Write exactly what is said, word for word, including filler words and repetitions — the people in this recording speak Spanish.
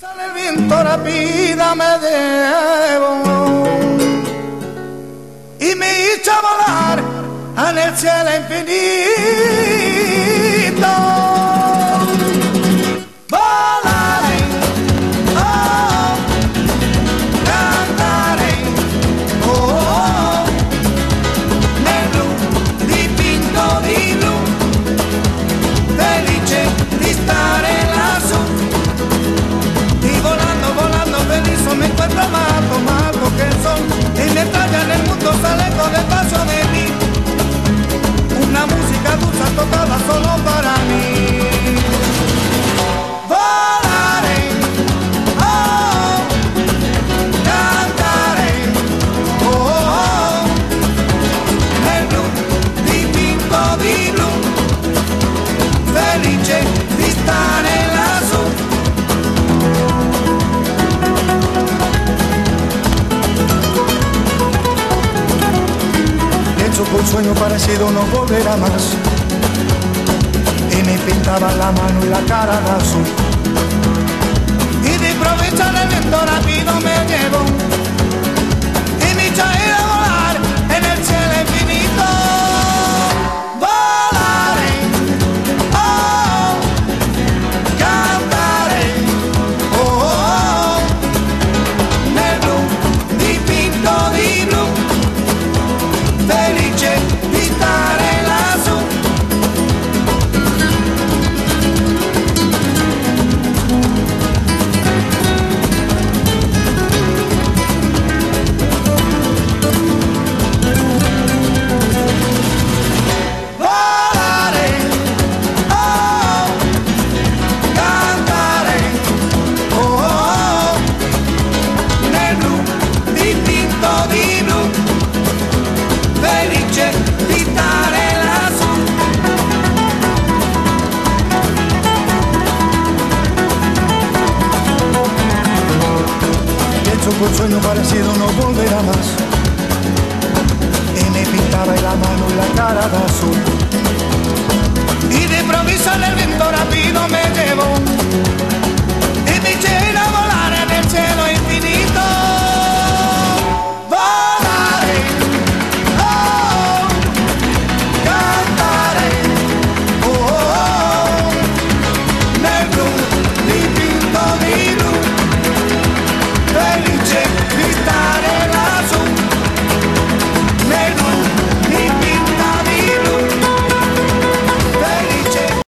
Sale el viento rápida me llevo y me echa a volar en el cielo infinito. Volaré, oh, cantaré, oh, oh, nel blu dipinto di blu, felice di stare lassù. Y volando, volando feliz me encuentro más, más que el sol. Y mientras ya en el mundo sale con el paso de mí, una música dulce tocada solo para mí. Volaré, oh, cantaré, oh, oh, nel blu dipinto di blu, felice di stare lassù. Un sueño parecido no volverá más, y me pintaba la mano y la cara de azul, y de improviso el viento rápido me llevó y me eché a volar en el cielo infinito. Volaré, oh, cantaré, oh, oh, nel blu dipinto di blu, felice di stare lassù. Volare, oh, cantare, oh, oh, nel blu dipinto di blu, felice di stare lassù. Pienso que un sueño parecido no volverá más, y me pintaba la mano y la cara de azul, y de improviso el viento rápido me llevó